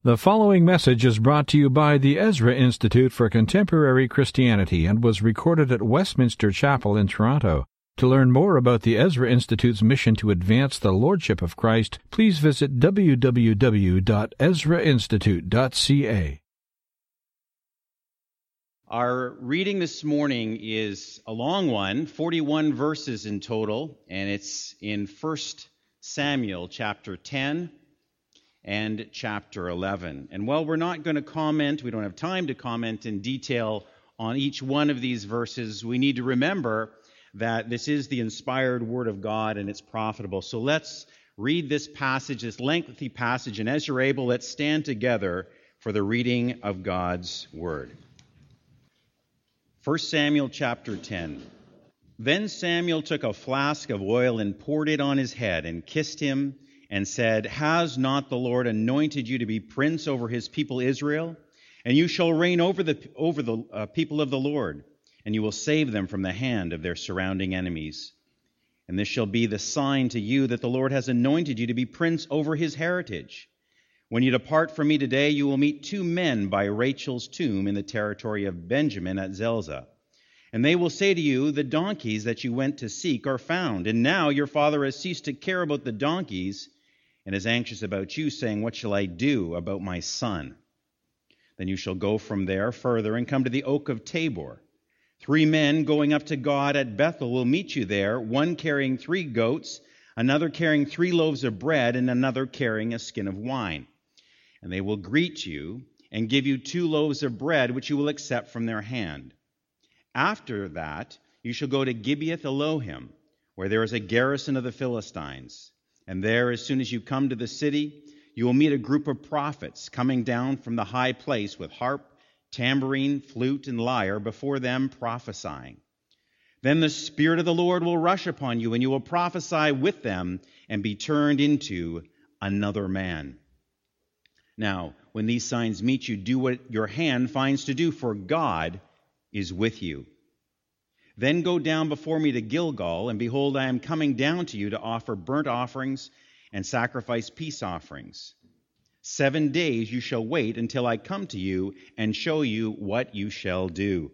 The following message is brought to you by the Ezra Institute for Contemporary Christianity and was recorded at Westminster Chapel in Toronto. To learn more about the Ezra Institute's mission to advance the Lordship of Christ, please visit www.ezrainstitute.ca. Our reading this morning is a long one, 41 verses in total, and it's in 1 Samuel chapter 10 and chapter 11. And while we're not going to comment, we don't have time to comment in detail on each one of these verses, we need to remember that this is the inspired Word of God and it's profitable. So let's read this passage, this lengthy passage, and as you're able, let's stand together for the reading of God's Word. 1 Samuel chapter 10. Then Samuel took a flask of oil and poured it on his head and kissed him and said, "Has not the Lord anointed you to be prince over his people Israel? And you shall reign over the people of the Lord, and you will save them from the hand of their surrounding enemies. And this shall be the sign to you that the Lord has anointed you to be prince over his heritage. When you depart from me today, you will meet 2 men by Rachel's tomb in the territory of Benjamin at Zelzah. And they will say to you, 'The donkeys that you went to seek are found. And now your father has ceased to care about the donkeys and is anxious about you, saying, What shall I do about my son?' Then you shall go from there further and come to the oak of Tabor. 3 men going up to God at Bethel will meet you there, one carrying 3 goats, another carrying 3 loaves of bread, and another carrying a skin of wine. And they will greet you and give you 2 loaves of bread, which you will accept from their hand. After that, you shall go to Gibeath Elohim, where there is a garrison of the Philistines. And there, as soon as you come to the city, you will meet a group of prophets coming down from the high place with harp, tambourine, flute, and lyre before them prophesying. Then the Spirit of the Lord will rush upon you, and you will prophesy with them and be turned into another man. Now, when these signs meet you, do what your hand finds to do, for God is with you. Then go down before me to Gilgal, and behold, I am coming down to you to offer burnt offerings and sacrifice peace offerings. 7 days you shall wait until I come to you and show you what you shall do."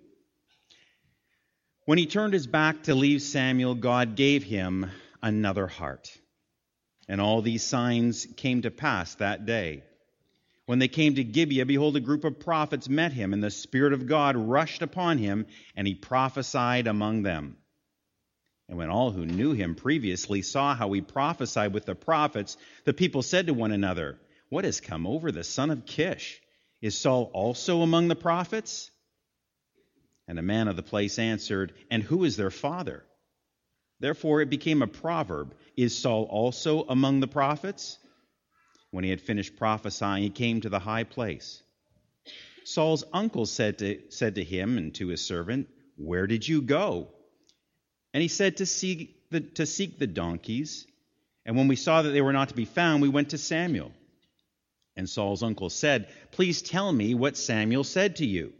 When he turned his back to leave Samuel, God gave him another heart. And all these signs came to pass that day. When they came to Gibeah, behold, a group of prophets met him, and the Spirit of God rushed upon him, and he prophesied among them. And when all who knew him previously saw how he prophesied with the prophets, the people said to one another, "What has come over the son of Kish? Is Saul also among the prophets?" And a man of the place answered, "And who is their father?" Therefore it became a proverb, "Is Saul also among the prophets?" When he had finished prophesying, he came to the high place. Saul's uncle said to him and to his servant, "Where did you go?" And he said, to seek the donkeys. And when we saw that they were not to be found, we went to Samuel. And Saul's uncle said, "Please tell me what Samuel said to you."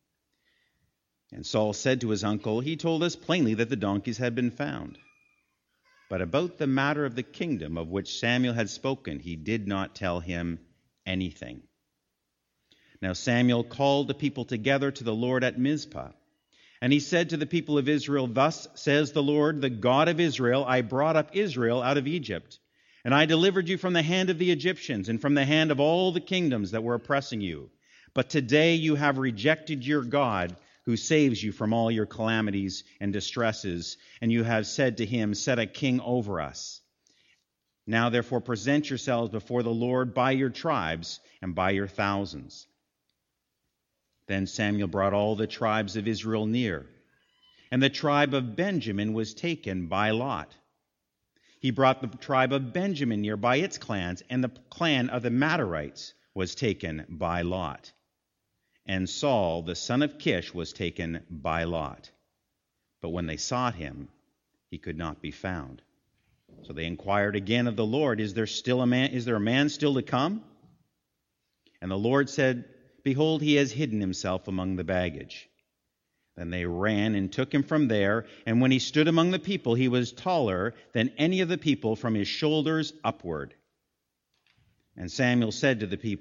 And Saul said to his uncle, "He told us plainly that the donkeys had been found. But about the matter of the kingdom of which Samuel had spoken, he did not tell him anything." Now Samuel called the people together to the Lord at Mizpah. And he said to the people of Israel, "Thus says the Lord, the God of Israel, I brought up Israel out of Egypt, and I delivered you from the hand of the Egyptians and from the hand of all the kingdoms that were oppressing you. But today you have rejected your God, who saves you from all your calamities and distresses, and you have said to him, 'Set a king over us.' Now therefore present yourselves before the Lord by your tribes and by your thousands." Then Samuel brought all the tribes of Israel near, and the tribe of Benjamin was taken by lot. He brought the tribe of Benjamin near by its clans, and the clan of the Matarites was taken by lot. And Saul, the son of Kish, was taken by lot. But when they sought him, he could not be found. So they inquired again of the Lord, Is there a man still to come? And the Lord said, "Behold, he has hidden himself among the baggage." Then they ran and took him from there, and when he stood among the people, he was taller than any of the people from his shoulders upward. And Samuel said to the people,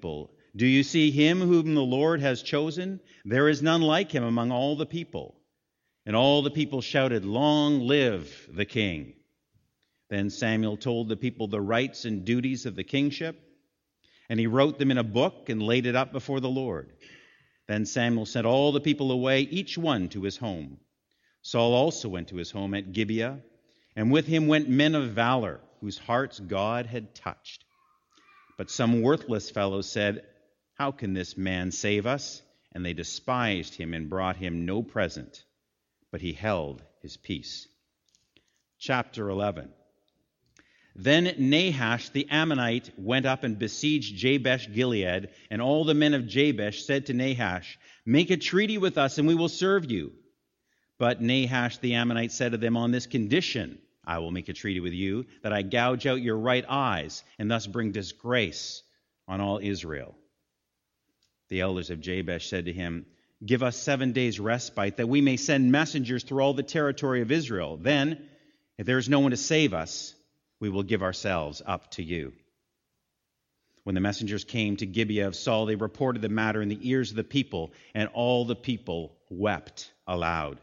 Do you see him whom the Lord has chosen? There is none like him among all the people." And all the people shouted, "Long live the king." Then Samuel told the people the rights and duties of the kingship, and he wrote them in a book and laid it up before the Lord. Then Samuel sent all the people away, each one to his home. Saul also went to his home at Gibeah, and with him went men of valor, whose hearts God had touched. But some worthless fellows said, "How can this man save us?" And they despised him and brought him no present, but he held his peace. Chapter 11. Then Nahash the Ammonite went up and besieged Jabesh-Gilead, and all the men of Jabesh said to Nahash, "Make a treaty with us, and we will serve you." But Nahash the Ammonite said to them, "On this condition I will make a treaty with you, that I gouge out your right eyes, and thus bring disgrace on all Israel." The elders of Jabesh said to him, "Give us 7 days' respite, that we may send messengers through all the territory of Israel. Then, if there is no one to save us, we will give ourselves up to you." When the messengers came to Gibeah of Saul, they reported the matter in the ears of the people, and all the people wept aloud.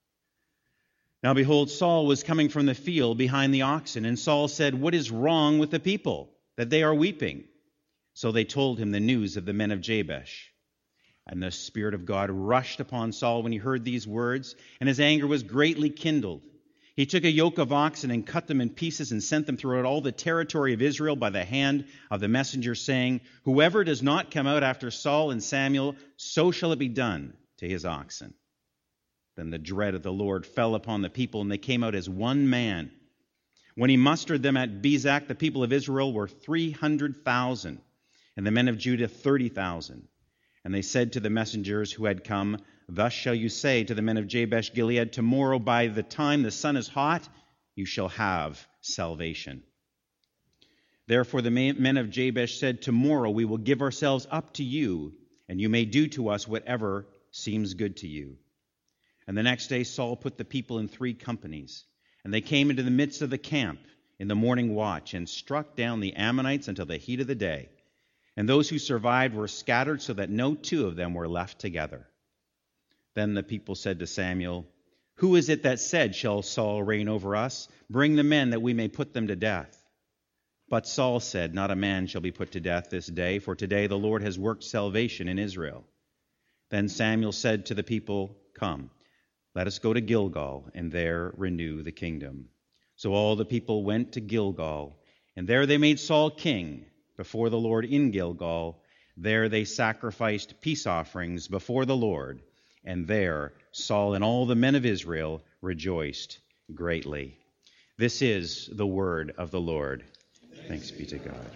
Now behold, Saul was coming from the field behind the oxen, and Saul said, "What is wrong with the people, that they are weeping?" So they told him the news of the men of Jabesh. And the Spirit of God rushed upon Saul when he heard these words, and his anger was greatly kindled. He took a yoke of oxen and cut them in pieces and sent them throughout all the territory of Israel by the hand of the messenger, saying, "Whoever does not come out after Saul and Samuel, so shall it be done to his oxen." Then the dread of the Lord fell upon the people, and they came out as one man. When he mustered them at Bezek, the people of Israel were 300,000, and the men of Judah 30,000. And they said to the messengers who had come, "Thus shall you say to the men of Jabesh-Gilead, tomorrow by the time the sun is hot, you shall have salvation." Therefore the men of Jabesh said, "Tomorrow we will give ourselves up to you, and you may do to us whatever seems good to you." And the next day Saul put the people in 3 companies, and they came into the midst of the camp in the morning watch, and struck down the Ammonites until the heat of the day. And those who survived were scattered, so that no 2 of them were left together. Then the people said to Samuel, "Who is it that said, 'Shall Saul reign over us?' Bring the men, that we may put them to death." But Saul said, "Not a man shall be put to death this day, for today the Lord has worked salvation in Israel." Then Samuel said to the people, "Come, let us go to Gilgal, and there renew the kingdom." So all the people went to Gilgal, and there they made Saul king before the Lord in Gilgal. There they sacrificed peace offerings before the Lord, and there Saul and all the men of Israel rejoiced greatly. This is the word of the Lord. Thanks be to God.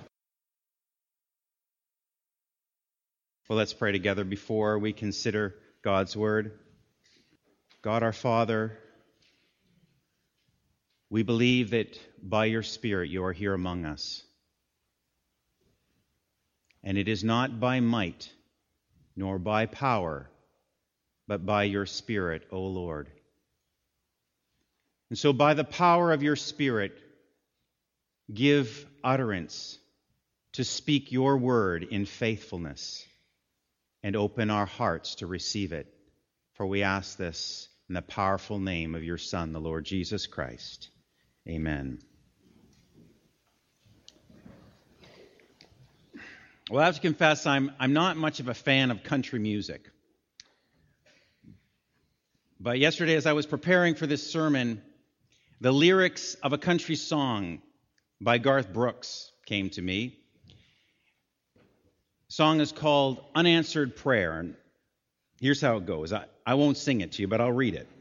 Well, let's pray together before we consider God's word. God our Father, we believe that by your Spirit you are here among us. And it is not by might nor by power, but by your Spirit, O Lord. And so by the power of your Spirit, give utterance to speak your word in faithfulness, and open our hearts to receive it. For we ask this in the powerful name of your Son, the Lord Jesus Christ. Amen. Well, I have to confess, I'm not much of a fan of country music. But yesterday, as I was preparing for this sermon, the lyrics of a country song by Garth Brooks came to me. The song is called Unanswered Prayer. And here's how it goes. I won't sing it to you, but I'll read it.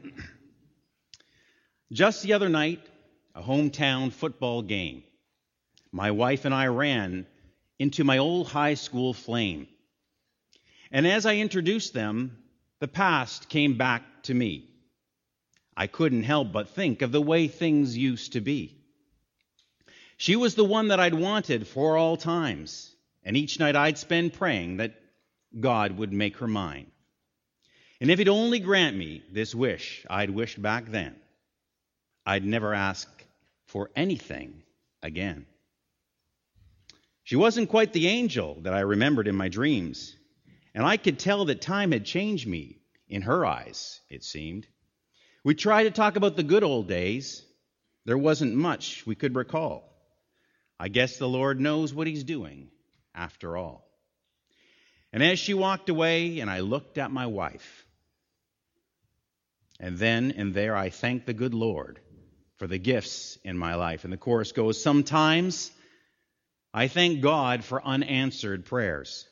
Just the other night, a hometown football game. My wife and I ran into my old high school flame. And as I introduced them, the past came back to me. I couldn't help but think of the way things used to be. She was the one that I'd wanted for all times, and each night I'd spend praying that God would make her mine. And if he'd only grant me this wish I'd wished back then, I'd never ask for anything again. She wasn't quite the angel that I remembered in my dreams, and I could tell that time had changed me in her eyes, it seemed. We tried to talk about the good old days. There wasn't much we could recall. I guess the Lord knows what he's doing, after all. And as she walked away, and I looked at my wife, and then and there I thanked the good Lord for the gifts in my life. And the chorus goes, sometimes I thank God for unanswered prayers.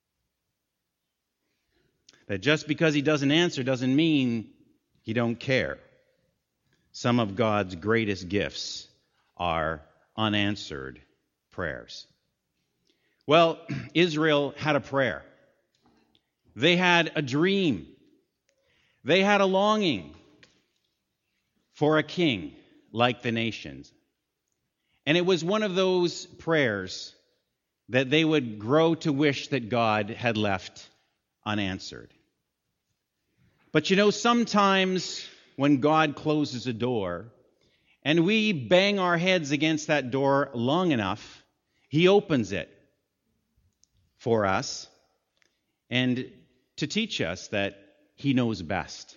That just because he doesn't answer doesn't mean he don't care. Some of God's greatest gifts are unanswered prayers. Well, Israel had a prayer. They had a dream. They had a longing for a king like the nations. And it was one of those prayers that they would grow to wish that God had left unanswered. But you know, sometimes when God closes a door and we bang our heads against that door long enough, he opens it for us and to teach us that he knows best.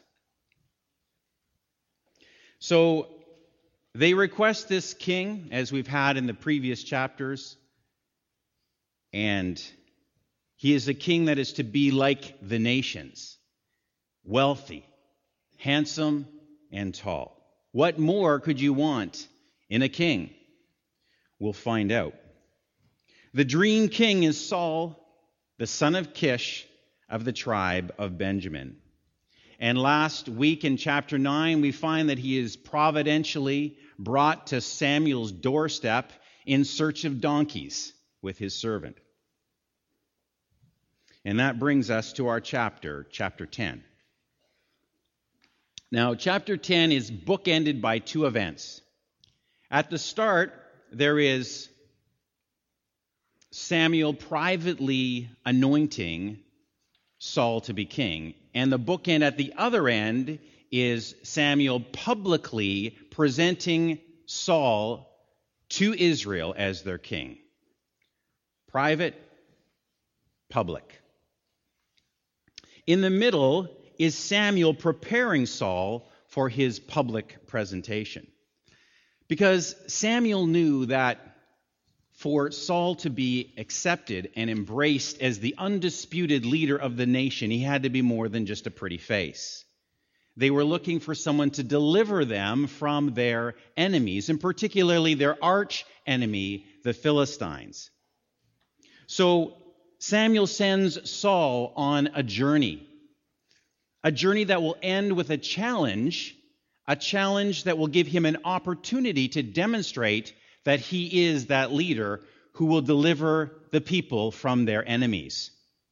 So they request this king, as we've had in the previous chapters, and he is a king that is to be like the nations, wealthy, handsome, and tall. What more could you want in a king? We'll find out. The dream king is Saul, the son of Kish, of the tribe of Benjamin. And last week in chapter 9, we find that he is providentially brought to Samuel's doorstep in search of donkeys with his servant. And that brings us to our chapter 10. Now, chapter 10 is bookended by two events. At the start, there is Samuel privately anointing Saul to be king. And the bookend at the other end is Samuel publicly presenting Saul to Israel as their king. Private, public. In the middle is Samuel preparing Saul for his public presentation. Because Samuel knew that for Saul to be accepted and embraced as the undisputed leader of the nation, he had to be more than just a pretty face. They were looking for someone to deliver them from their enemies, and particularly their arch enemy, the Philistines. So Samuel sends Saul on a journey that will end with a challenge that will give him an opportunity to demonstrate that he is that leader who will deliver the people from their enemies.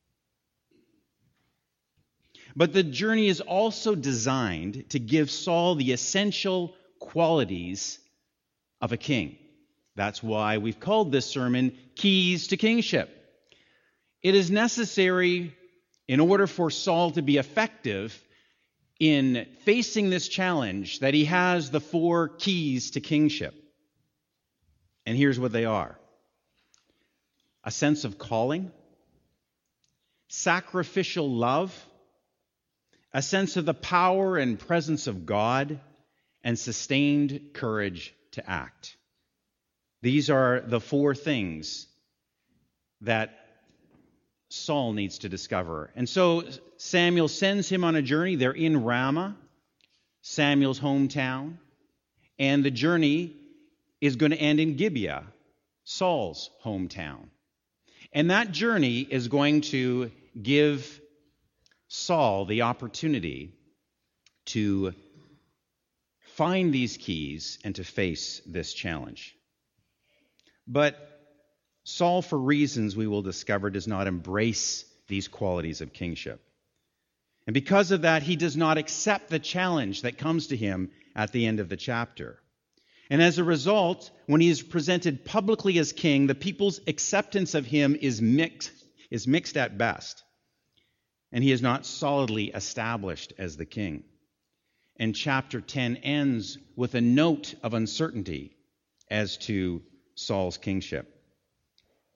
But the journey is also designed to give Saul the essential qualities of a king. That's why we've called this sermon Keys to Kingship. It is necessary in order for Saul to be effective in facing this challenge that he has the 4 keys to kingship. And here's what they are: a sense of calling, sacrificial love, a sense of the power and presence of God, and sustained courage to act. These are the 4 things that Saul needs to discover. And so Samuel sends him on a journey. They're in Ramah, Samuel's hometown, and the journey is going to end in Gibeah, Saul's hometown. And that journey is going to give Saul the opportunity to find these keys and to face this challenge. But Saul, for reasons we will discover, does not embrace these qualities of kingship. And because of that, he does not accept the challenge that comes to him at the end of the chapter. And as a result, when he is presented publicly as king, the people's acceptance of him is mixed at best. And he is not solidly established as the king. And chapter 10 ends with a note of uncertainty as to Saul's kingship.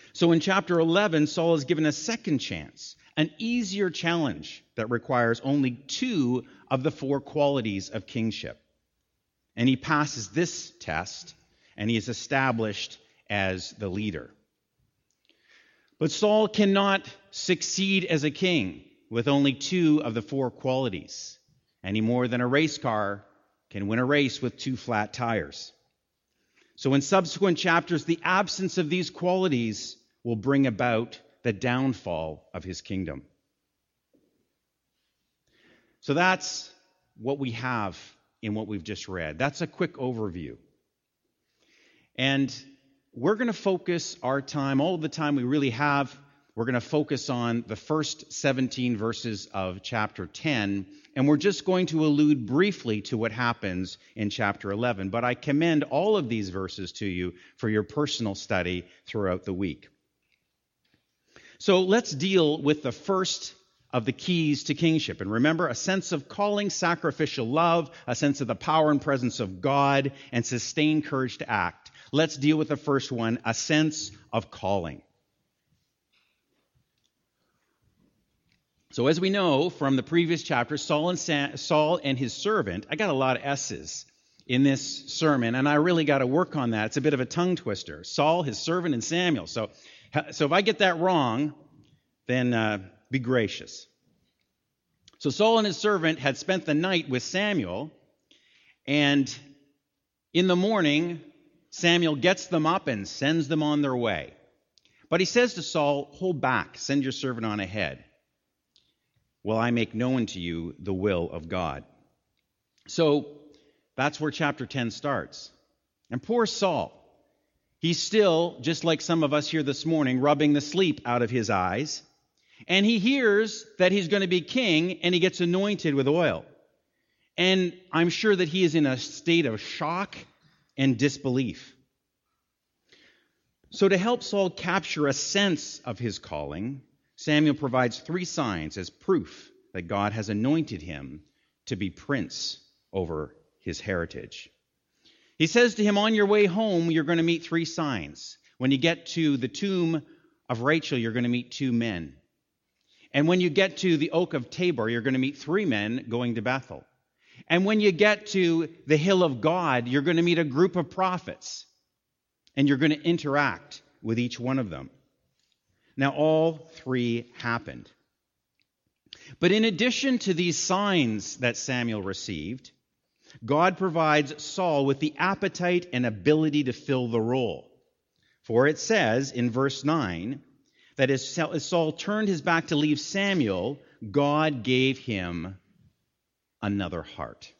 So in chapter 11, Saul is given a second chance, an easier challenge that requires only 2 of the 4 qualities of kingship. And he passes this test, and he is established as the leader. But Saul cannot succeed as a king with only 2 of the 4 qualities, any more than a race car can win a race with 2 flat tires. So in subsequent chapters, the absence of these qualities will bring about the downfall of his kingdom. So that's what we have in what we've just read. That's a quick overview. And we're going to focus our time, all the time we really have, we're going to focus on the first 17 verses of chapter 10, and we're just going to allude briefly to what happens in chapter 11. But I commend all of these verses to you for your personal study throughout the week. So let's deal with the first of the keys to kingship. And remember, a sense of calling, sacrificial love, a sense of the power and presence of God, and sustained courage to act. Let's deal with the first one, a sense of calling. So as we know from the previous chapter, Saul and his servant, I got a lot of S's in this sermon, and I really got to work on that. It's a bit of a tongue twister. Saul, his servant, and Samuel. So if I get that wrong, then be gracious. So Saul and his servant had spent the night with Samuel, and in the morning, Samuel gets them up and sends them on their way. But he says to Saul, "Hold back, send your servant on ahead, while I make known to you the will of God." So that's where chapter 10 starts. And poor Saul, he's still, just like some of us here this morning, rubbing the sleep out of his eyes. And he hears that he's going to be king, and he gets anointed with oil. And I'm sure that he is in a state of shock and disbelief. So to help Saul capture a sense of his calling, Samuel provides 3 signs as proof that God has anointed him to be prince over his heritage. He says to him, on your way home, you're going to meet 3 signs. When you get to the tomb of Rachel, you're going to meet 2 men. And when you get to the oak of Tabor, you're going to meet 3 men going to Bethel. And when you get to the hill of God, you're going to meet a group of prophets. And you're going to interact with each one of them. Now, all 3 happened. But in addition to these signs that Samuel received, God provides Saul with the appetite and ability to fill the role. For it says in verse 9 that as Saul turned his back to leave Samuel, God gave him another heart.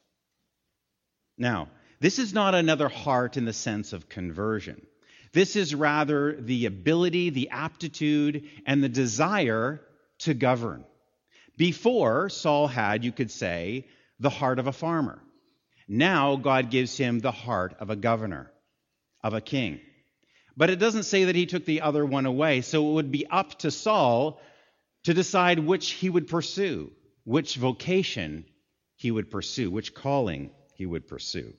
Now, this is not another heart in the sense of conversion. This is rather the ability, the aptitude, and the desire to govern. Before, Saul had, you could say, the heart of a farmer. Now, God gives him the heart of a governor, of a king. But it doesn't say that he took the other one away, so it would be up to Saul to decide which he would pursue, which vocation he would pursue, which calling he would pursue.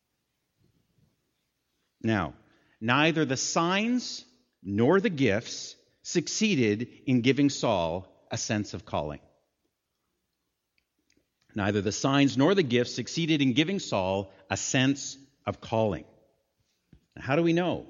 Now, neither the signs nor the gifts succeeded in giving Saul a sense of calling. Neither the signs nor the gifts succeeded in giving Saul a sense of calling. How do we know?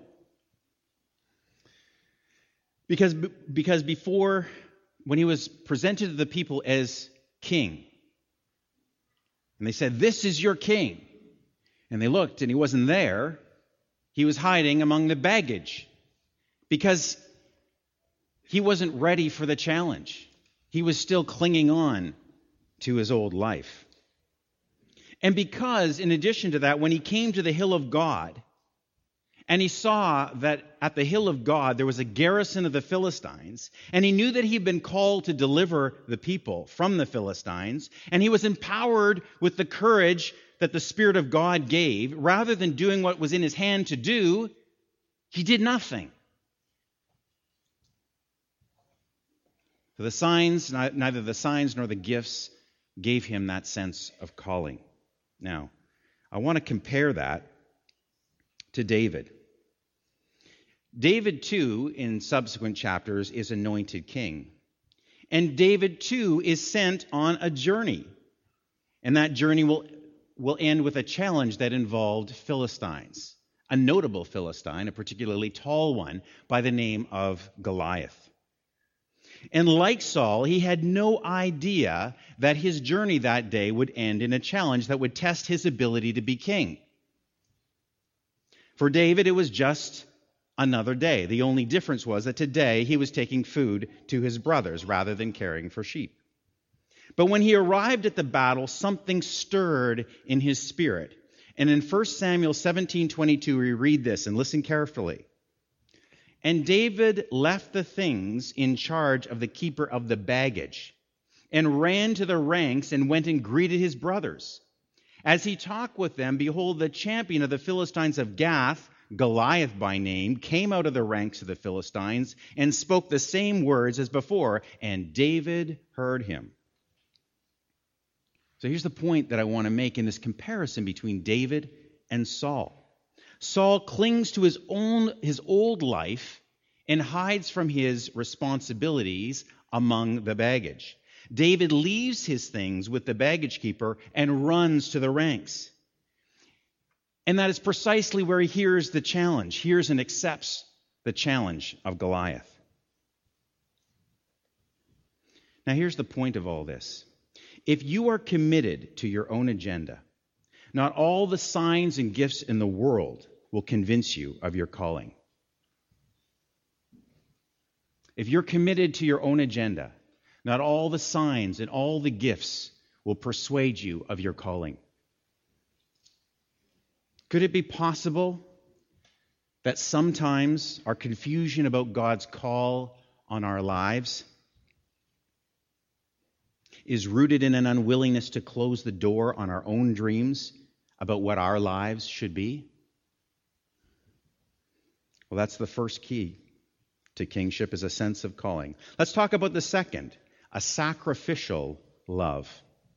Because before, when he was presented to the people as king, and they said, "This is your king," and they looked and he wasn't there, he was hiding among the baggage because he wasn't ready for the challenge. He was still clinging on to his old life. And because, in addition to that, when he came to the hill of God, and he saw that at the hill of God there was a garrison of the Philistines, and he knew that he had been called to deliver the people from the Philistines, and he was empowered with the courage that the Spirit of God gave, rather than doing what was in his hand to do, he did nothing. So the signs, neither the signs nor the gifts gave him that sense of calling. Now, I want to compare that to David. David, too, in subsequent chapters, is anointed king. And David, too, is sent on a journey. And that journey will end with a challenge that involved Philistines, a notable Philistine, a particularly tall one, by the name of Goliath. And like Saul, he had no idea that his journey that day would end in a challenge that would test his ability to be king. For David, it was just another day. The only difference was that today he was taking food to his brothers rather than caring for sheep. But when he arrived at the battle, something stirred in his spirit. And in 1 Samuel 17:22, we read this, and listen carefully. And David left the things in charge of the keeper of the baggage and ran to the ranks and went and greeted his brothers. As he talked with them, behold, the champion of the Philistines of Gath, Goliath by name, came out of the ranks of the Philistines and spoke the same words as before, and David heard him. So here's the point that I want to make in this comparison between David and Saul. Saul clings to his old life and hides from his responsibilities among the baggage. David leaves his things with the baggage keeper and runs to the ranks. And that is precisely where he hears the challenge, hears and accepts the challenge of Goliath. Now here's the point of all this. If you are committed to your own agenda, not all the signs and gifts in the world will convince you of your calling. If you're committed to your own agenda, not all the signs and all the gifts will persuade you of your calling. Could it be possible that sometimes our confusion about God's call on our lives is rooted in an unwillingness to close the door on our own dreams about what our lives should be? Well, that's the first key to kingship, is a sense of calling. Let's talk about the second, a sacrificial love.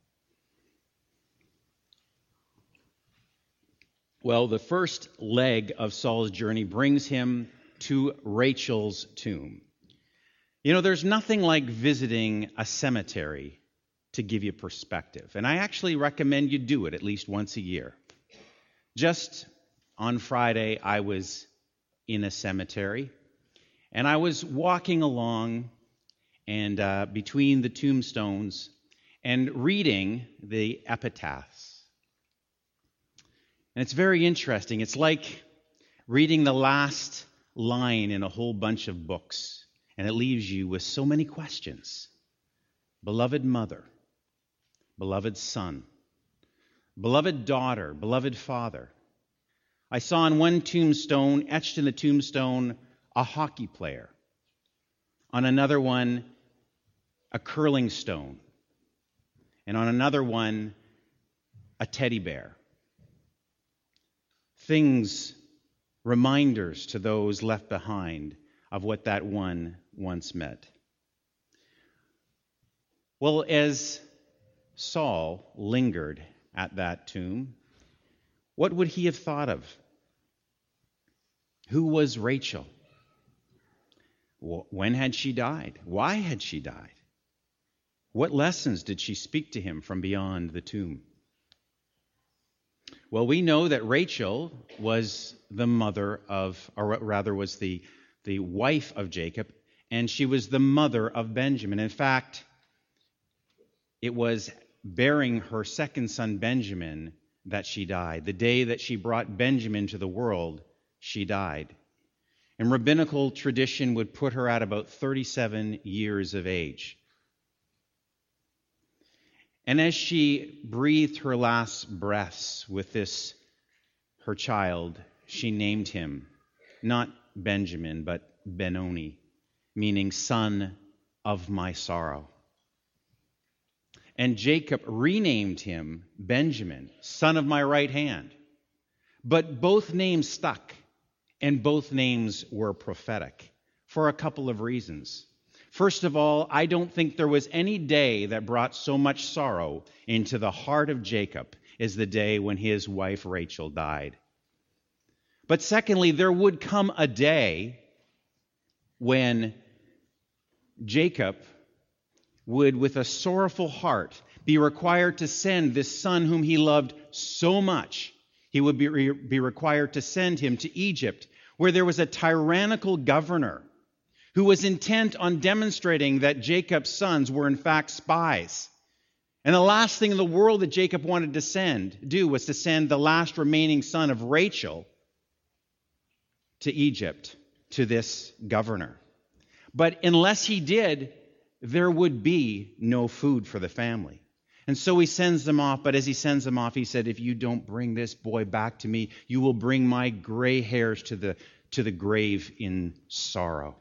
Well, the first leg of Saul's journey brings him to Rachel's tomb. You know, there's nothing like visiting a cemetery to give you perspective. And I actually recommend you do it at least once a year. Just on Friday, I was in a cemetery, and I was walking along and between the tombstones and reading the epitaphs. And it's very interesting. It's like reading the last line in a whole bunch of books, and it leaves you with so many questions. Beloved mother, beloved son, beloved daughter, beloved father. I saw on one tombstone, etched in the tombstone, a hockey player. On another one, a curling stone. And on another one, a teddy bear. Things, reminders to those left behind of what that one once meant. Well, as Saul lingered at that tomb, what would he have thought of? Who was Rachel? When had she died? Why had she died? What lessons did she speak to him from beyond the tomb? Well, we know that Rachel was the mother of, or rather was the wife of Jacob, and she was the mother of Benjamin. In fact, it was bearing her second son Benjamin that she died. The day that she brought Benjamin to the world, she died. And rabbinical tradition would put her at about 37 years of age. And as she breathed her last breaths with this, her child, she named him not Benjamin, but Benoni, meaning son of my sorrow. And Jacob renamed him Benjamin, son of my right hand. But both names stuck, and both names were prophetic for a couple of reasons. First of all, I don't think there was any day that brought so much sorrow into the heart of Jacob as the day when his wife Rachel died. But secondly, there would come a day when Jacob would, with a sorrowful heart, be required to send this son whom he loved so much. He would be required to send him to Egypt, where there was a tyrannical governor who was intent on demonstrating that Jacob's sons were in fact spies. And the last thing in the world that Jacob wanted to do was to send the last remaining son of Rachel to Egypt, to this governor. But unless he did, there would be no food for the family. And so he sends them off, but as he sends them off, he said, if you don't bring this boy back to me, you will bring my gray hairs to the grave in sorrow.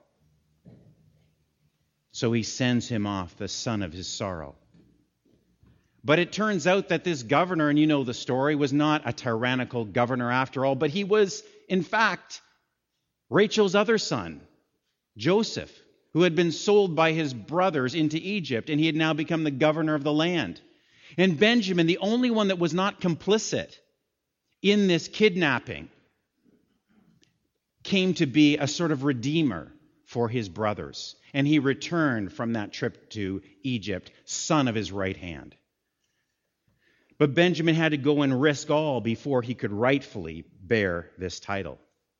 So he sends him off, the son of his sorrow. But it turns out that this governor, and you know the story, was not a tyrannical governor after all, but he was, in fact, Rachel's other son, Joseph, who had been sold by his brothers into Egypt, and he had now become the governor of the land. And Benjamin, the only one that was not complicit in this kidnapping, came to be a sort of redeemer for his brothers. And he returned from that trip to Egypt, son of his right hand. But Benjamin had to go and risk all before he could rightfully bear this title.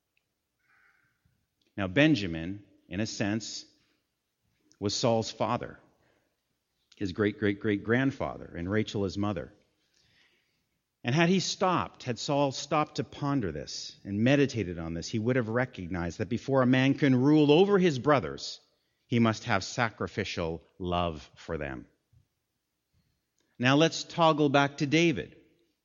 Now, Benjamin, in a sense, was Saul's father, his great-great-great-grandfather, and Rachel his mother. And had Saul stopped to ponder this and meditated on this, he would have recognized that before a man can rule over his brothers, he must have sacrificial love for them. Now let's toggle back to David.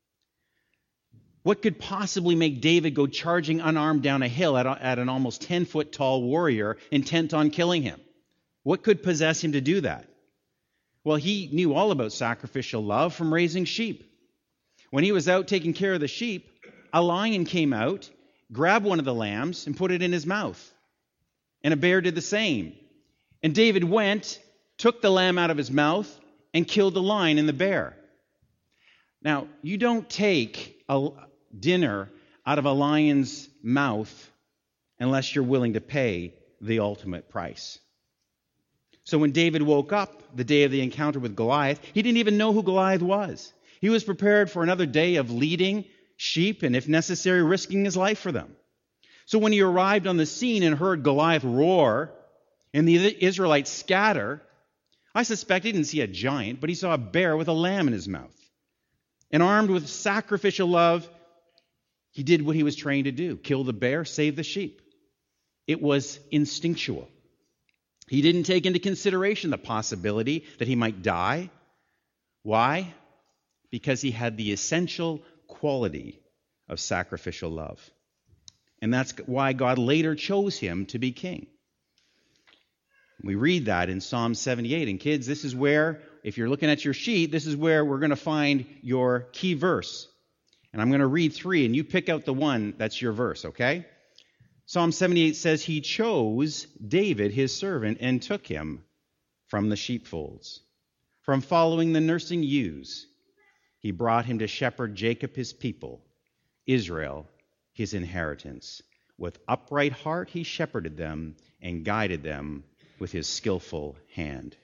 What could possibly make David go charging unarmed down a hill at an almost 10-foot tall warrior intent on killing him? What could possess him to do that? Well, he knew all about sacrificial love from raising sheep. When he was out taking care of the sheep, a lion came out, grabbed one of the lambs, and put it in his mouth. And a bear did the same. And David went, took the lamb out of his mouth, and killed the lion and the bear. Now, you don't take a dinner out of a lion's mouth unless you're willing to pay the ultimate price. So when David woke up the day of the encounter with Goliath, he didn't even know who Goliath was. He was prepared for another day of leading sheep and, if necessary, risking his life for them. So when he arrived on the scene and heard Goliath roar and the Israelites scatter, I suspect he didn't see a giant, but he saw a bear with a lamb in his mouth. And armed with sacrificial love, he did what he was trained to do: kill the bear, save the sheep. It was instinctual. He didn't take into consideration the possibility that he might die. Why? Because he had the essential quality of sacrificial love. And that's why God later chose him to be king. We read that in Psalm 78. And kids, this is where, if you're looking at your sheet, this is where we're going to find your key verse. And I'm going to read 3, and you pick out the one that's your verse, okay? Psalm 78 says, "He chose David, his servant, and took him from the sheepfolds. From following the nursing ewes, he brought him to shepherd Jacob, his people, Israel, his inheritance. With upright heart he shepherded them and guided them with his skillful hand."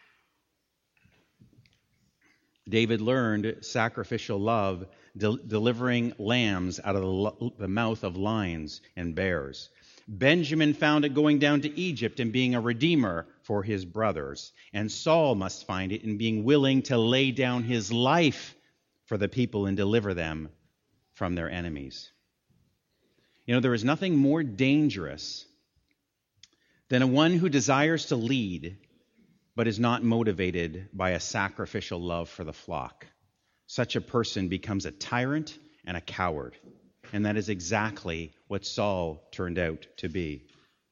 David learned sacrificial love, delivering lambs out of the mouth of lions and bears. Benjamin found it going down to Egypt and being a redeemer for his brothers. And Saul must find it in being willing to lay down his life for the people and deliver them from their enemies. You know, there is nothing more dangerous than one who desires to lead but is not motivated by a sacrificial love for the flock. Such a person becomes a tyrant and a coward. And that is exactly what Saul turned out to be.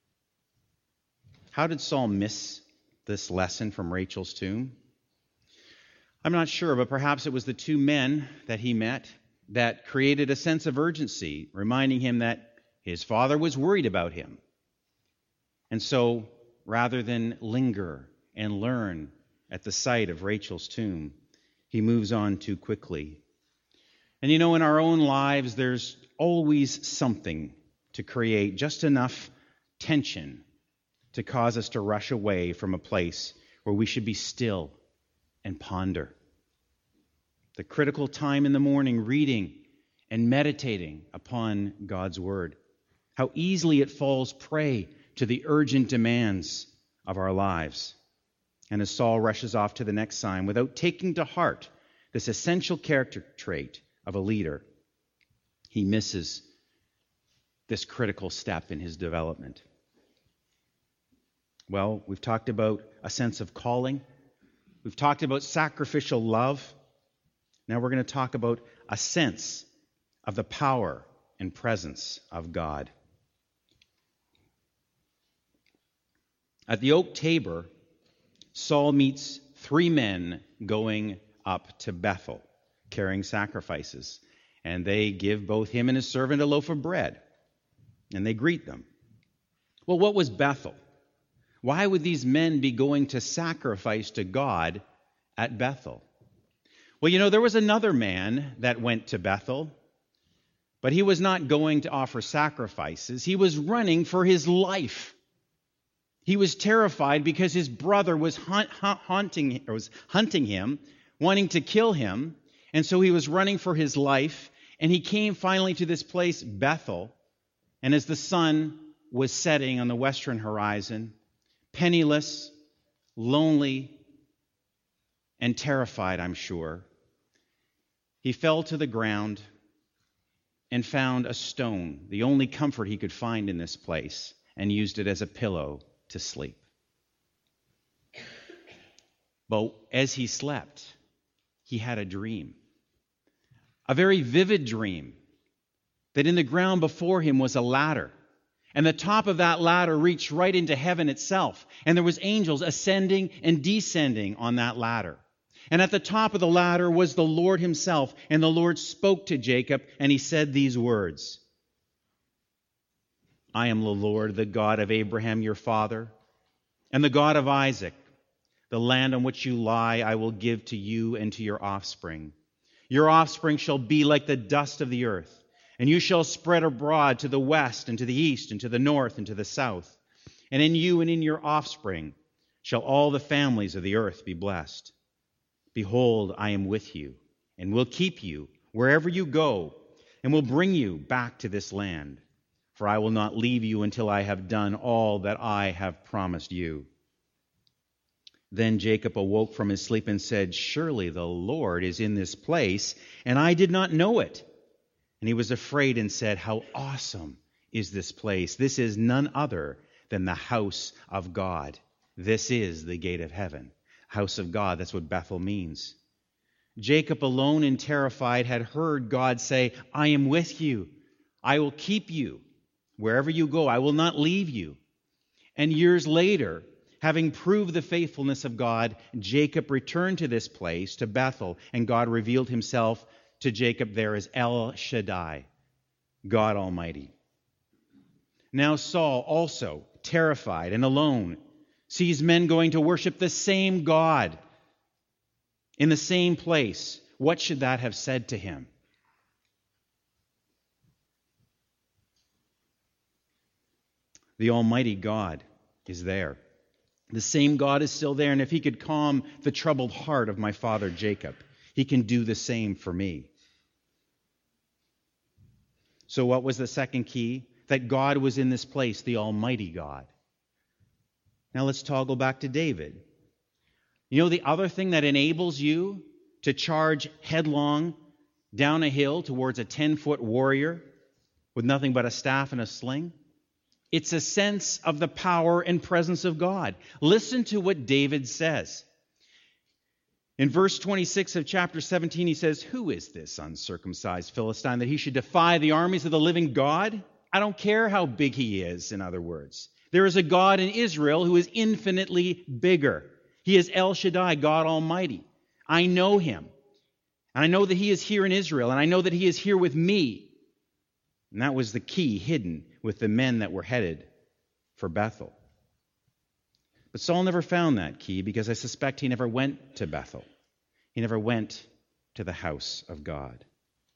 How did Saul miss this lesson from Rachel's tomb? I'm not sure, but perhaps it was the 2 men that he met that created a sense of urgency, reminding him that his father was worried about him. And so, rather than linger and learn at the sight of Rachel's tomb, he moves on too quickly. And you know, in our own lives, there's always something to create just enough tension to cause us to rush away from a place where we should be still and ponder. The critical time in the morning, reading and meditating upon God's Word. How easily it falls prey to the urgent demands of our lives. And as Saul rushes off to the next sign without taking to heart this essential character trait of a leader, he misses this critical step in his development. Well, we've talked about a sense of calling. We've talked about sacrificial love. Now we're going to talk about a sense of the power and presence of God. At the Oak Tabor, Saul meets 3 men going up to Bethel, carrying sacrifices. And they give both him and his servant a loaf of bread. And they greet them. Well, what was Bethel? Why would these men be going to sacrifice to God at Bethel? Well, there was another man that went to Bethel, but he was not going to offer sacrifices. He was running for his life. He was terrified because his brother was hunting him, wanting to kill him, and so he was running for his life, and he came finally to this place, Bethel, and as the sun was setting on the western horizon, penniless, lonely, and terrified, I'm sure, he fell to the ground and found a stone, the only comfort he could find in this place, and used it as a pillow to sleep. But as he slept, he had a dream, a very vivid dream, that in the ground before him was a ladder. And the top of that ladder reached right into heaven itself. And there was angels ascending and descending on that ladder. And at the top of the ladder was the Lord himself. And the Lord spoke to Jacob, and he said these words, I am the Lord, the God of Abraham your father, and the God of Isaac. The land on which you lie I will give to you and to your offspring. Your offspring shall be like the dust of the earth. And you shall spread abroad to the west and to the east and to the north and to the south. And in you and in your offspring shall all the families of the earth be blessed. Behold, I am with you and will keep you wherever you go and will bring you back to this land. For I will not leave you until I have done all that I have promised you. Then Jacob awoke from his sleep and said, Surely the Lord is in this place, and I did not know it. And he was afraid and said, How awesome is this place! This is none other than the house of God. This is the gate of heaven. House of God, that's what Bethel means. Jacob, alone and terrified, had heard God say, I am with you. I will keep you wherever you go. I will not leave you. And years later, having proved the faithfulness of God, Jacob returned to this place, to Bethel, and God revealed himself to Jacob there as El Shaddai, God Almighty. Now Saul, also terrified and alone, sees men going to worship the same God in the same place. What should that have said to him? The Almighty God is there. The same God is still there, and if he could calm the troubled heart of my father Jacob, he can do the same for me. So what was the second key? That God was in this place, the Almighty God. Now let's toggle back to David. You know the other thing that enables you to charge headlong down a hill towards a 10-foot warrior with nothing but a staff and a sling? It's a sense of the power and presence of God. Listen to what David says. In verse 26 of chapter 17, he says, Who is this uncircumcised Philistine that he should defy the armies of the living God? I don't care how big he is, in other words. There is a God in Israel who is infinitely bigger. He is El Shaddai, God Almighty. I know him. And I know that he is here in Israel, and I know that he is here with me. And that was the key hidden with the men that were headed for Bethel. But Saul never found that key because I suspect he never went to Bethel. He never went to the house of God.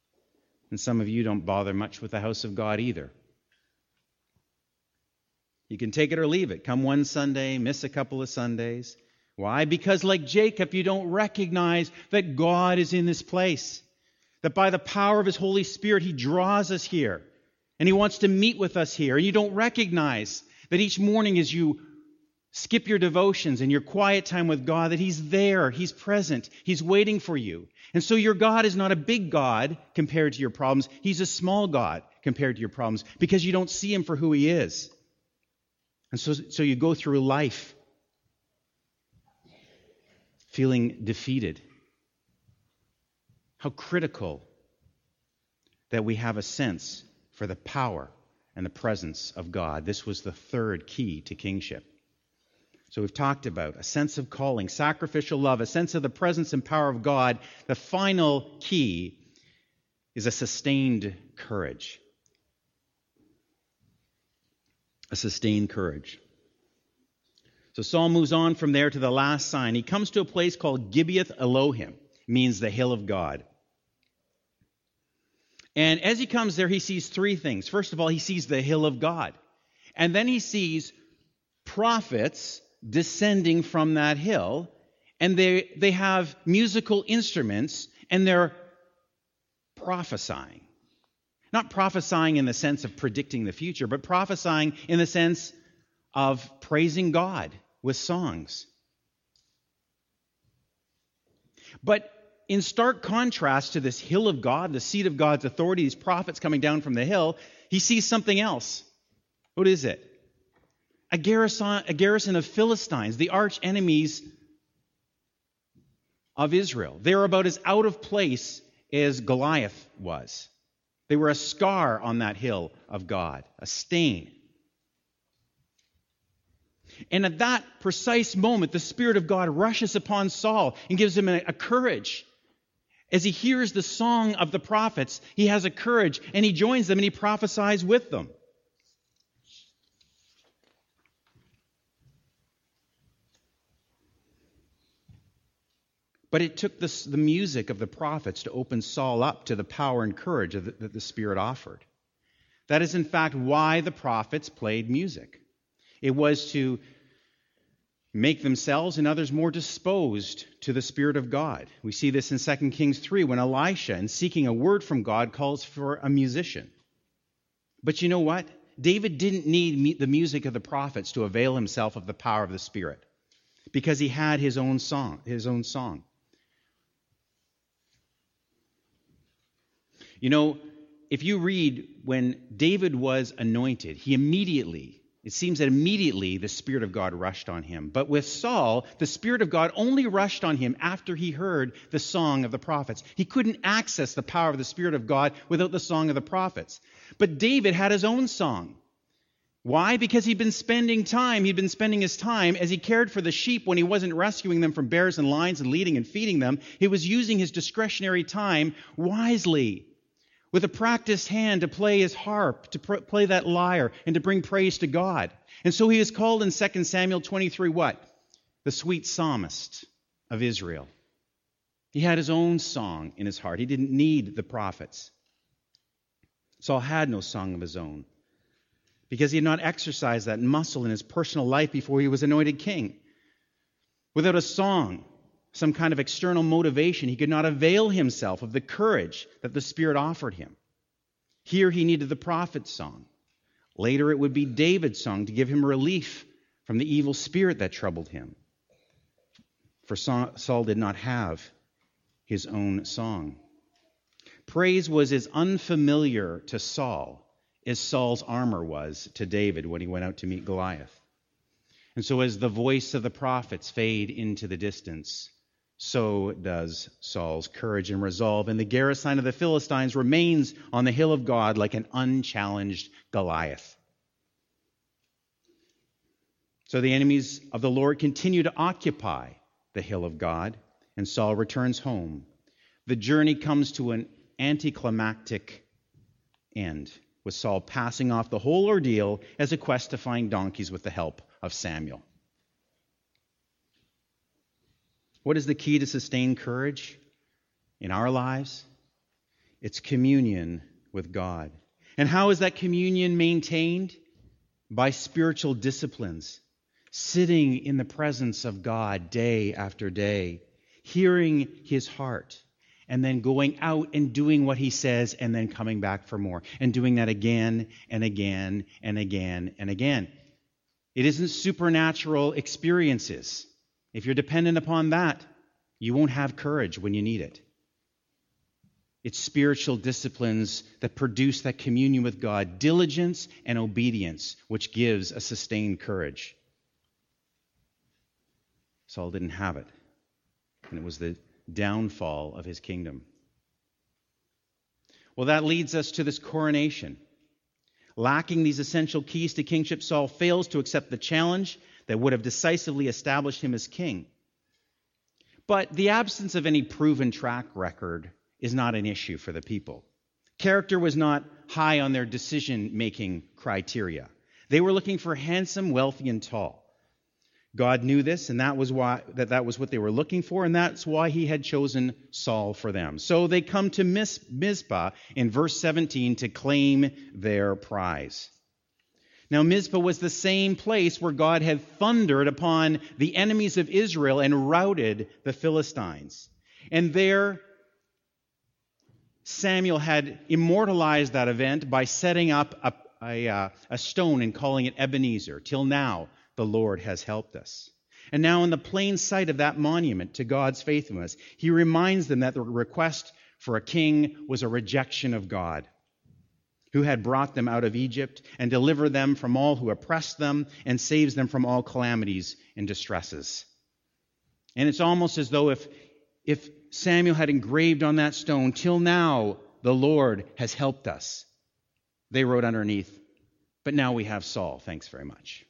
And some of you don't bother much with the house of God either. You can take it or leave it. Come one Sunday, miss a couple of Sundays. Why? Because like Jacob, you don't recognize that God is in this place. That by the power of His Holy Spirit, He draws us here. And He wants to meet with us here. And you don't recognize that each morning as you skip your devotions and your quiet time with God, that He's there, He's present, He's waiting for you. And so your God is not a big God compared to your problems. He's a small God compared to your problems because you don't see Him for who He is. And so you go through life feeling defeated. How critical that we have a sense for the power and the presence of God. This was the third key to kingship. So we've talked about a sense of calling, sacrificial love, a sense of the presence and power of God. The final key is a sustained courage. A sustained courage. So Saul moves on from there to the last sign. He comes to a place called Gibeath Elohim, means the hill of God. And as he comes there, he sees three things. First of all, he sees the hill of God. And then he sees prophets descending from that hill. And they have musical instruments, and they're prophesying. Not prophesying in the sense of predicting the future, but prophesying in the sense of praising God with songs. But in stark contrast to this hill of God, the seat of God's authority, these prophets coming down from the hill, he sees something else. What is it? A garrison of Philistines, the arch enemies of Israel. They're about as out of place as Goliath was. They were a scar on that hill of God, a stain. And at that precise moment, the Spirit of God rushes upon Saul and gives him a courage. As he hears the song of the prophets, he has a courage, and he joins them and he prophesies with them. But it took the music of the prophets to open Saul up to the power and courage that the Spirit offered. That is, in fact, why the prophets played music. It was to make themselves and others more disposed to the Spirit of God. We see this in 2 Kings 3 when Elisha, in seeking a word from God, calls for a musician. But you know what? David didn't need the music of the prophets to avail himself of the power of the Spirit because he had his own song. You know, if you read when David was anointed, it seems that immediately the Spirit of God rushed on him. But with Saul, the Spirit of God only rushed on him after he heard the song of the prophets. He couldn't access the power of the Spirit of God without the song of the prophets. But David had his own song. Why? Because he'd been spending his time as he cared for the sheep when he wasn't rescuing them from bears and lions and leading and feeding them. He was using his discretionary time wisely, with a practiced hand to play his harp, to play that lyre, and to bring praise to God. And so he is called in 2 Samuel 23 what? The sweet psalmist of Israel. He had his own song in his heart. He didn't need the prophets. Saul had no song of his own because he had not exercised that muscle in his personal life before he was anointed king. Without a song, some kind of external motivation, he could not avail himself of the courage that the Spirit offered him. Here he needed the prophet's song. Later it would be David's song to give him relief from the evil spirit that troubled him. For Saul did not have his own song. Praise was as unfamiliar to Saul as Saul's armor was to David when he went out to meet Goliath. And so as the voice of the prophets fade into the distance, so does Saul's courage and resolve. And the garrison of the Philistines remains on the hill of God like an unchallenged Goliath. So the enemies of the Lord continue to occupy the hill of God, and Saul returns home. The journey comes to an anticlimactic end, with Saul passing off the whole ordeal as a quest to find donkeys with the help of Samuel. What is the key to sustained courage in our lives? It's communion with God. And how is that communion maintained? by spiritual disciplines, sitting in the presence of God day after day, hearing his heart, and then going out and doing what he says, and then coming back for more, and doing that again and again and again and again. It isn't supernatural experiences. If you're dependent upon that, you won't have courage when you need it. It's spiritual disciplines that produce that communion with God, diligence and obedience, which gives a sustained courage. Saul didn't have it, and it was the downfall of his kingdom. Well, that leads us to this coronation. Lacking these essential keys to kingship, Saul fails to accept the challenge that would have decisively established him as king. But the absence of any proven track record is not an issue for the people. Character was not high on their decision-making criteria. They were looking for handsome, wealthy, and tall. God knew this, and that was what they were looking for, and that's why he had chosen Saul for them. So they come to Mizpah in verse 17 to claim their prize. Now, Mizpah was the same place where God had thundered upon the enemies of Israel and routed the Philistines. And there, Samuel had immortalized that event by setting up a stone and calling it Ebenezer. Till now, the Lord has helped us. And now in the plain sight of that monument to God's faithfulness, he reminds them that the request for a king was a rejection of God, who had brought them out of Egypt and delivered them from all who oppressed them and saves them from all calamities and distresses. And it's almost as though if Samuel had engraved on that stone, till now the Lord has helped us. They wrote underneath, but now we have Saul, thanks very much.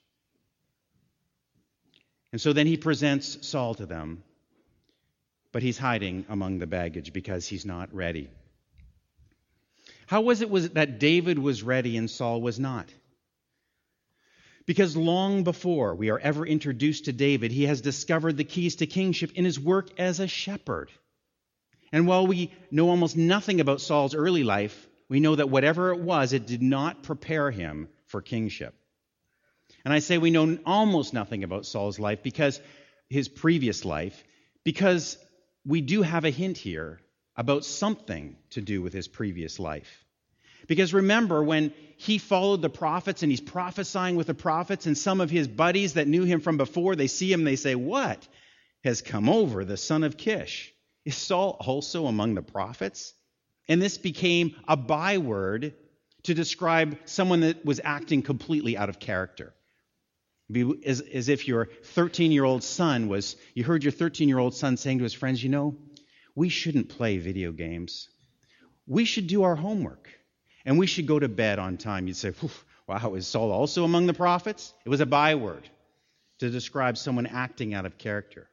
And so then he presents Saul to them, but he's hiding among the baggage because he's not ready. How was it that David was ready and Saul was not? Because long before we are ever introduced to David, he has discovered the keys to kingship in his work as a shepherd. And while we know almost nothing about Saul's early life, we know that whatever it was, it did not prepare him for kingship. And I say we know almost nothing about Saul's life, because his previous life, because we do have a hint here about something to do with his previous life. Because remember, when he followed the prophets and he's prophesying with the prophets, and some of his buddies that knew him from before, they see him and they say, "What has come over the son of Kish? Is Saul also among the prophets?" And this became a byword to describe someone that was acting completely out of character. As if your 13-year-old son you heard your 13-year-old son saying to his friends, we shouldn't play video games. We should do our homework. And we should go to bed on time. You'd say, wow, is Saul also among the prophets? It was a byword to describe someone acting out of character.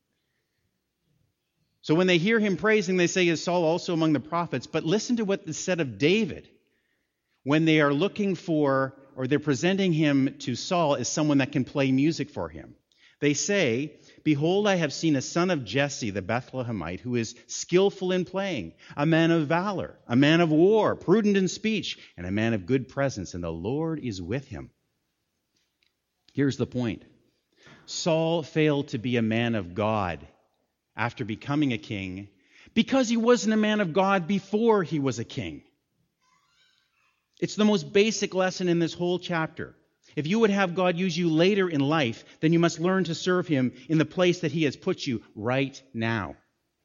So when they hear him praising, they say, is Saul also among the prophets? But listen to what is said of David when they are looking for, or they're presenting him to Saul as someone that can play music for him. They say, "Behold, I have seen a son of Jesse the Bethlehemite, who is skillful in playing, a man of valor, a man of war, prudent in speech, and a man of good presence, and the Lord is with him." Here's the point. Saul failed to be a man of God after becoming a king because he wasn't a man of God before he was a king. It's the most basic lesson in this whole chapter. If you would have God use you later in life, then you must learn to serve him in the place that he has put you right now.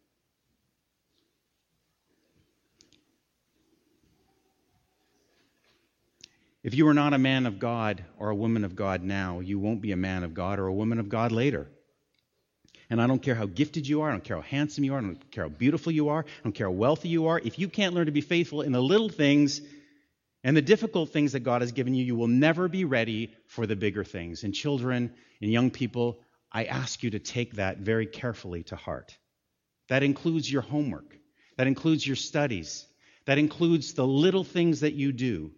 If you are not a man of God or a woman of God now, you won't be a man of God or a woman of God later. And I don't care how gifted you are, I don't care how handsome you are, I don't care how beautiful you are, I don't care how wealthy you are. If you can't learn to be faithful in the little things and the difficult things that God has given you, you will never be ready for the bigger things. And children and young people, I ask you to take that very carefully to heart. That includes your homework. That includes your studies. That includes the little things that you do.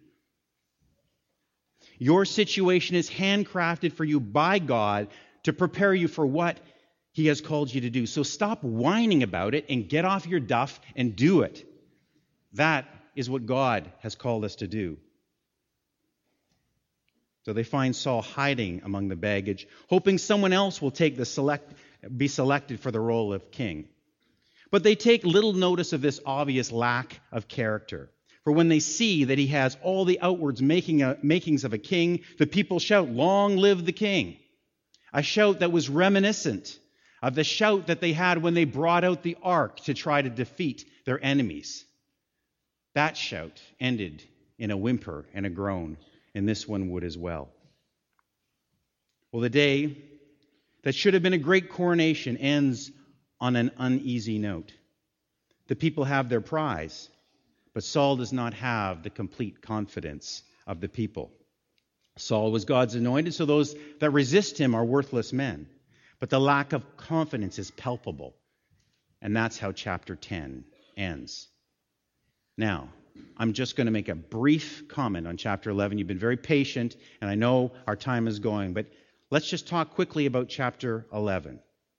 Your situation is handcrafted for you by God to prepare you for what he has called you to do. So stop whining about it and get off your duff and do it. That is what God has called us to do. So they find Saul hiding among the baggage, hoping someone else will be selected for the role of king. But they take little notice of this obvious lack of character. For when they see that he has all the outwards makings of a king, the people shout, "Long live the king!" A shout that was reminiscent of the shout that they had when they brought out the ark to try to defeat their enemies. That shout ended in a whimper and a groan, and this one would as well. Well, the day that should have been a great coronation ends on an uneasy note. The people have their prize, but Saul does not have the complete confidence of the people. Saul was God's anointed, so those that resist him are worthless men. But the lack of confidence is palpable, and that's how chapter 10 ends. Now, I'm just going to make a brief comment on chapter 11. You've been very patient, and I know our time is going, but let's just talk quickly about chapter 11.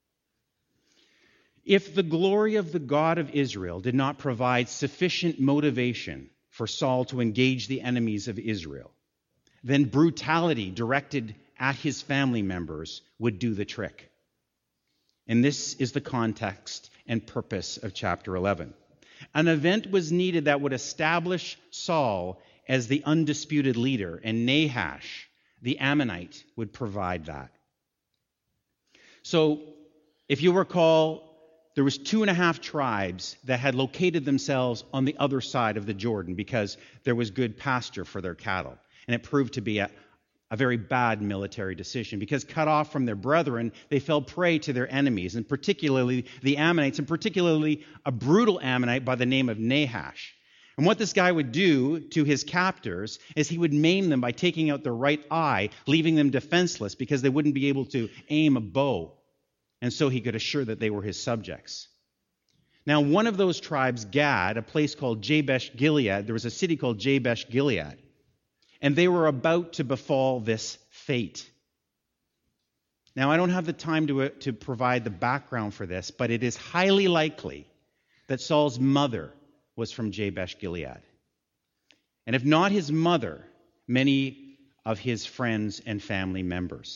If the glory of the God of Israel did not provide sufficient motivation for Saul to engage the enemies of Israel, then brutality directed at his family members would do the trick. And this is the context and purpose of chapter 11. An event was needed that would establish Saul as the undisputed leader, and Nahash, the Ammonite, would provide that. So, if you recall, there was 2.5 tribes that had located themselves on the other side of the Jordan because there was good pasture for their cattle. And it proved to be a very bad military decision because cut off from their brethren, they fell prey to their enemies, and particularly the Ammonites, and particularly a brutal Ammonite by the name of Nahash. And what this guy would do to his captors is he would maim them by taking out their right eye, leaving them defenseless because they wouldn't be able to aim a bow. And so he could assure that they were his subjects. Now, one of those tribes, Gad, a place called Jabesh Gilead, there was a city called Jabesh Gilead, and they were about to befall this fate. Now, I don't have the time to provide the background for this, but it is highly likely that Saul's mother was from Jabesh Gilead. And if not his mother, many of his friends and family members.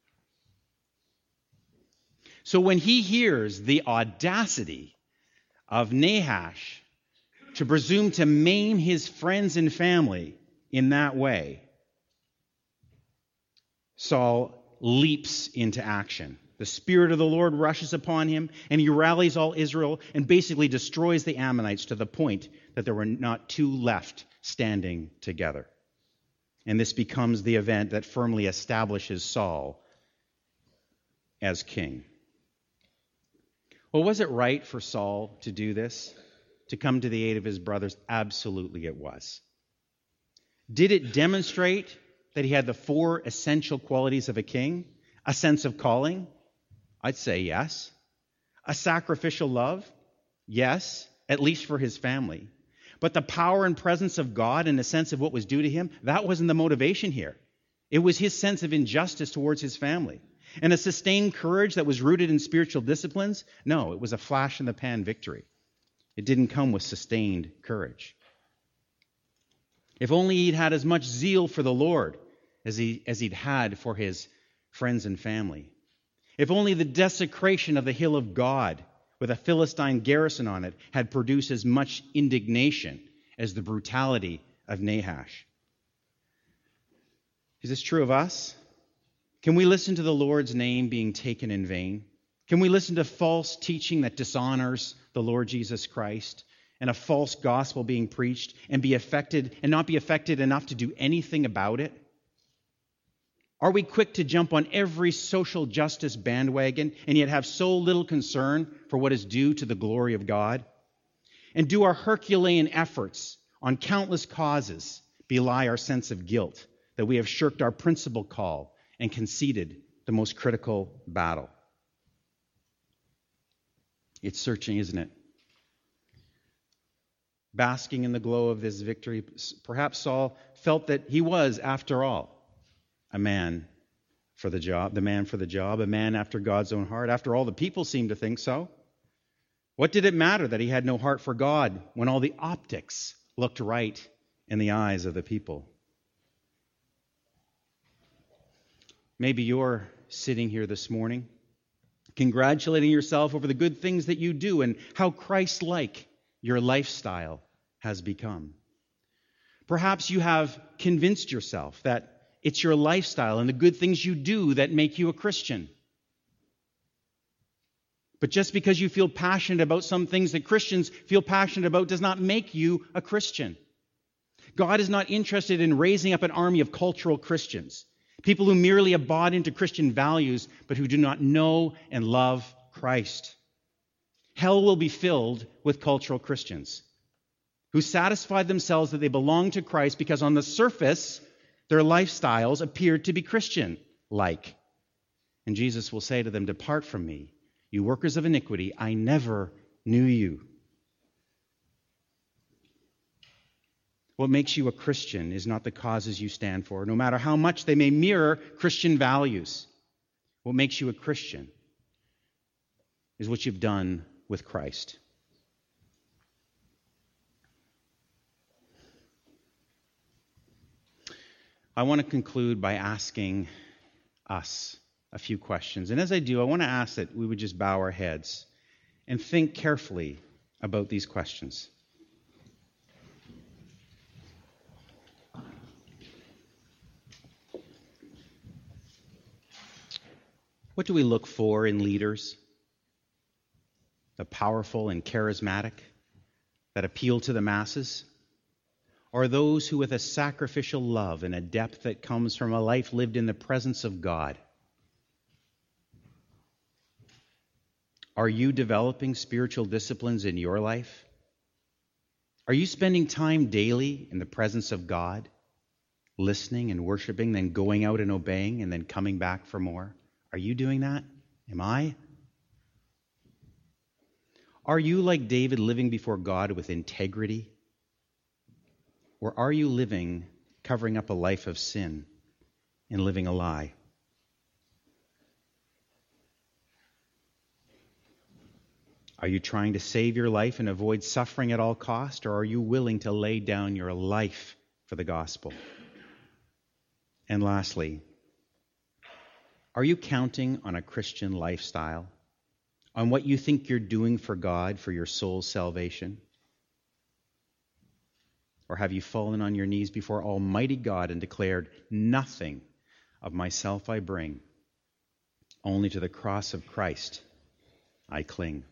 So when he hears the audacity of Nahash to presume to maim his friends and family in that way, Saul leaps into action. The Spirit of the Lord rushes upon him, and he rallies all Israel and basically destroys the Ammonites to the point that there were not 2 left standing together. And this becomes the event that firmly establishes Saul as king. Well, was it right for Saul to do this, to come to the aid of his brothers? Absolutely it was. Did it demonstrate that he had the 4 essential qualities of a king? A sense of calling? I'd say yes. A sacrificial love? Yes, at least for his family. But the power and presence of God and a sense of what was due to him, that wasn't the motivation here. It was his sense of injustice towards his family. And a sustained courage that was rooted in spiritual disciplines? No, it was a flash-in-the-pan victory. It didn't come with sustained courage. If only he'd had as much zeal for the Lord as he'd had for his friends and family. If only the desecration of the hill of God with a Philistine garrison on it had produced as much indignation as the brutality of Nahash. Is this true of us? Can we listen to the Lord's name being taken in vain? Can we listen to false teaching that dishonors the Lord Jesus Christ and a false gospel being preached and not be affected enough to do anything about it? Are we quick to jump on every social justice bandwagon and yet have so little concern for what is due to the glory of God? And do our Herculean efforts on countless causes belie our sense of guilt that we have shirked our principal call and conceded the most critical battle? It's searching, isn't it? Basking in the glow of this victory, perhaps Saul felt that he was, after all, a man for the job, a man after God's own heart. After all, the people seemed to think so. What did it matter that he had no heart for God when all the optics looked right in the eyes of the people? Maybe you're sitting here this morning congratulating yourself over the good things that you do and how Christ-like your lifestyle has become. Perhaps you have convinced yourself that it's your lifestyle and the good things you do that make you a Christian. But just because you feel passionate about some things that Christians feel passionate about does not make you a Christian. God is not interested in raising up an army of cultural Christians, people who merely have bought into Christian values but who do not know and love Christ. Hell will be filled with cultural Christians who satisfy themselves that they belong to Christ because on the surface their lifestyles appear to be Christian-like. And Jesus will say to them, "Depart from me, you workers of iniquity, I never knew you." What makes you a Christian is not the causes you stand for, no matter how much they may mirror Christian values. What makes you a Christian is what you've done with Christ. I want to conclude by asking us a few questions. And as I do, I want to ask that we would just bow our heads and think carefully about these questions. What do we look for in leaders? The powerful and charismatic that appeal to the masses? Or those who with a sacrificial love and a depth that comes from a life lived in the presence of God? Are you developing spiritual disciplines in your life? Are you spending time daily in the presence of God, listening and worshiping, then going out and obeying, and then coming back for more? Are you doing that? Am I? Are you, like David, living before God with integrity? Or are you living, covering up a life of sin and living a lie? Are you trying to save your life and avoid suffering at all cost, or are you willing to lay down your life for the gospel? And lastly, are you counting on a Christian lifestyle, on what you think you're doing for God for your soul's salvation? Or have you fallen on your knees before Almighty God and declared, "Nothing of myself I bring, only to the cross of Christ I cling"?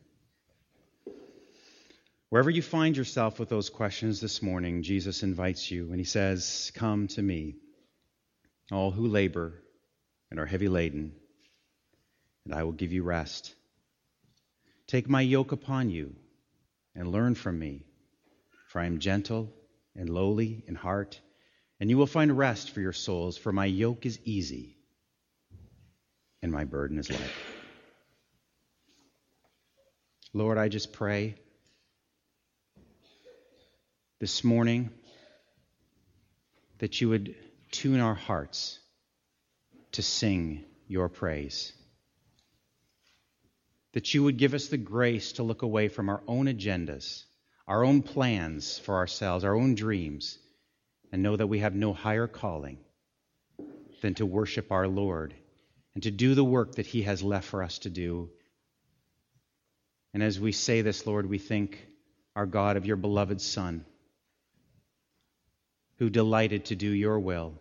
Wherever you find yourself with those questions this morning, Jesus invites you and he says, "Come to me, all who labor and are heavy laden, and I will give you rest. Take my yoke upon you and learn from me, for I am gentle and lowly in heart, and you will find rest for your souls, for my yoke is easy and my burden is light." Lord, I just pray this morning that you would tune our hearts to sing your praise. That you would give us the grace to look away from our own agendas, our own plans for ourselves, our own dreams, and know that we have no higher calling than to worship our Lord and to do the work that he has left for us to do. And as we say this, Lord, we think, our God, of your beloved Son, who delighted to do your will,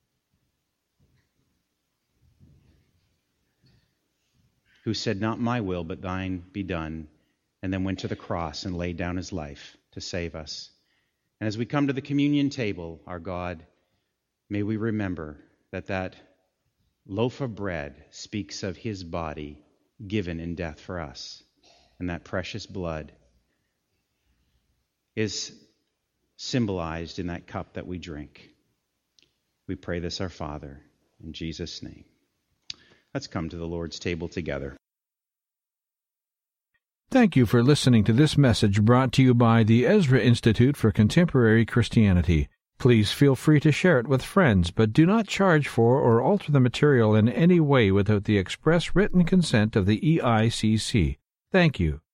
who said, "Not my will, but thine be done," and then went to the cross and laid down his life to save us. And as we come to the communion table, our God, may we remember that that loaf of bread speaks of his body given in death for us, and that precious blood is symbolized in that cup that we drink. We pray this, our Father, in Jesus' name. Let's come to the Lord's table together. Thank you for listening to this message brought to you by the Ezra Institute for Contemporary Christianity. Please feel free to share it with friends, but do not charge for or alter the material in any way without the express written consent of the EICC. Thank you.